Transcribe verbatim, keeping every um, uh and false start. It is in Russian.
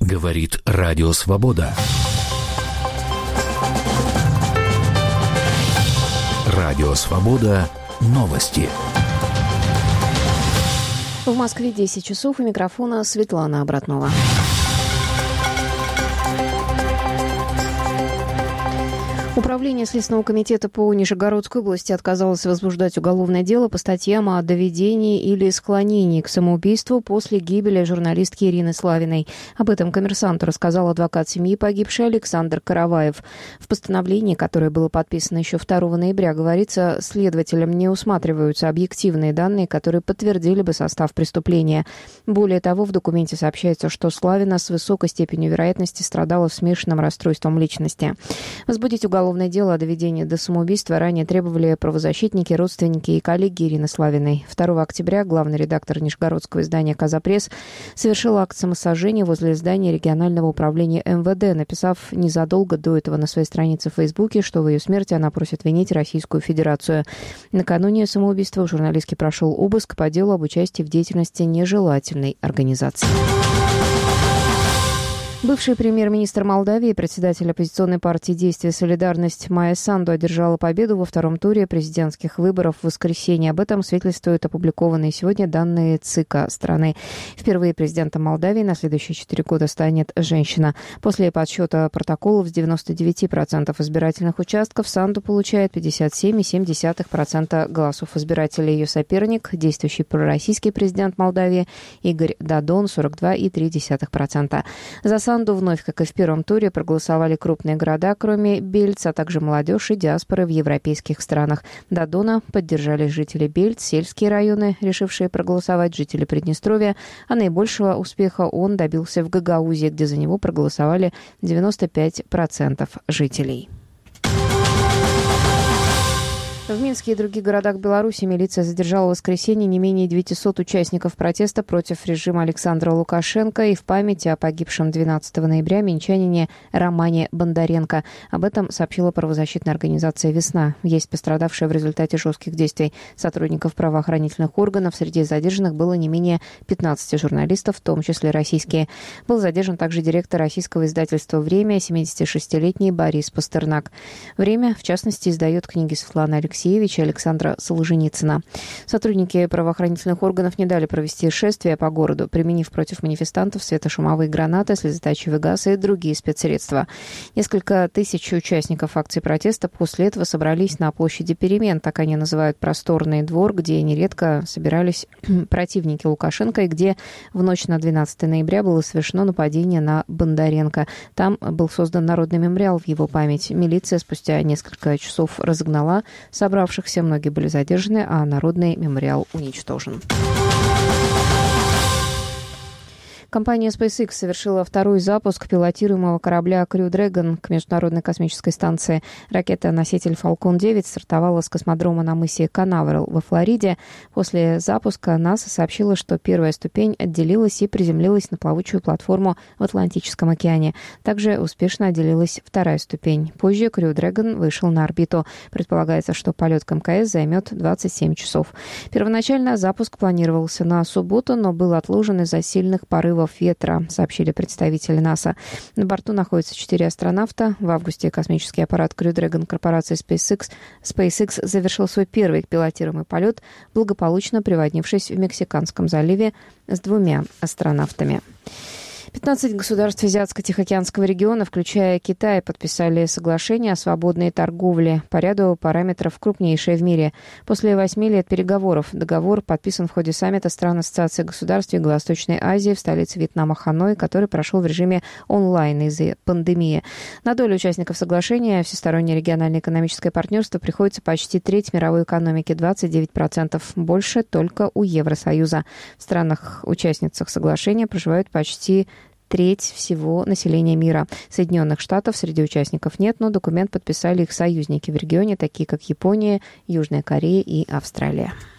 Говорит Радио Свобода. Радио Свобода. Новости. В Москве десять часов. У микрофона Светлана Обратнова. Управление Следственного комитета по Нижегородской области отказалось возбуждать уголовное дело по статьям о доведении или склонении к самоубийству после гибели журналистки Ирины Славиной. Об этом «Коммерсанту» рассказал адвокат семьи погибшей Александр Караваев. В постановлении, которое было подписано еще второго ноября, говорится, следователям не усматриваются объективные данные, которые подтвердили бы состав преступления. Более того, в документе сообщается, что Славина с высокой степенью вероятности страдала смешанным расстройством личности. Возбудить уголовное Уголовное дело о доведении до самоубийства ранее требовали правозащитники, родственники и коллеги Ирины Славиной. второго октября главный редактор нижегородского издания «Казапресс» совершил акт самосожжения возле здания регионального управления эм вэ дэ, написав незадолго до этого на своей странице в Фейсбуке, что в ее смерти она просит винить Российскую Федерацию. Накануне самоубийства у журналистки прошел обыск по делу об участии в деятельности нежелательной организации. Бывший премьер-министр Молдавии, председатель оппозиционной партии «Действие и солидарность» Майя Санду одержала победу во втором туре президентских выборов в воскресенье. Об этом свидетельствуют опубликованные сегодня данные ЦИКа страны. Впервые президентом Молдавии на следующие четыре года станет женщина. После подсчета протоколов с девяноста девяти процентов избирательных участков Санду получает пятьдесят семь целых семь десятых процента голосов избирателей. Ее соперник, действующий пророссийский президент Молдавии Игорь Додон, сорок два целых три десятых процента. За Санду вновь, как и в первом туре, проголосовали крупные города, кроме Бельц, а также молодежь и диаспоры в европейских странах. Додона поддержали жители Бельц, сельские районы, решившие проголосовать, жители Приднестровья, а наибольшего успеха он добился в Гагаузе, где за него проголосовали девяносто пять процентов жителей. В Минске и других городах Беларуси милиция задержала в воскресенье не менее девятисот участников протеста против режима Александра Лукашенко и в память о погибшем двенадцатого ноября минчанине Романе Бондаренко. Об этом сообщила правозащитная организация «Весна». Есть пострадавшие в результате жестких действий сотрудников правоохранительных органов. Среди задержанных было не менее пятнадцати журналистов, в том числе российские. Был задержан также директор российского издательства «Время», семидесятишестилетний Борис Пастернак. «Время», в частности, издает книги Светланы Алексеевой и Александра Солженицына. Сотрудники правоохранительных органов не дали провести шествие по городу, применив против манифестантов светошумовые гранаты, слезоточивый газ и другие спецсредства. Несколько тысяч участников акции протеста после этого собрались на площади перемен, так они называют просторный двор, где нередко собирались противники Лукашенко и где в ночь на двенадцатое ноября было совершено нападение на Бондаренко. Там был создан народный мемориал в его память. Милиция спустя несколько часов разогнала собравшихся, многие были задержаны, а народный мемориал уничтожен. Компания SpaceX совершила второй запуск пилотируемого корабля Crew Dragon к Международной космической станции. Ракета-носитель Falcon девять стартовала с космодрома на мысе Канаверал во Флориде. После запуска НАСА сообщила, что первая ступень отделилась и приземлилась на плавучую платформу в Атлантическом океане. Также успешно отделилась вторая ступень. Позже Crew Dragon вышел на орбиту. Предполагается, что полет к эм ка эс займет двадцать семь часов. Первоначально запуск планировался на субботу, но был отложен из-за сильных порывов ветра, сообщили представители НАСА. На борту находятся четыре астронавта. В августе космический аппарат Crew Dragon корпорации SpaceX, SpaceX завершил свой первый пилотируемый полет, благополучно приводнившись в Мексиканском заливе с двумя астронавтами. пятнадцать государств Азиатско-Тихоокеанского региона, включая Китай, подписали соглашение о свободной торговле по ряду параметров крупнейшее в мире. После восьми лет переговоров договор подписан в ходе саммита стран Ассоциации государств Юго-Восточной Азии в столице Вьетнама Ханой, который прошел в режиме онлайн из-за пандемии. На долю участников соглашения всестороннее региональное экономическое партнерство приходится почти треть мировой экономики, двадцать девять процентов, больше только у Евросоюза. В странах-участницах соглашения проживают почти треть всего населения мира. Соединенных Штатов среди участников нет, но документ подписали их союзники в регионе, такие как Япония, Южная Корея и Австралия.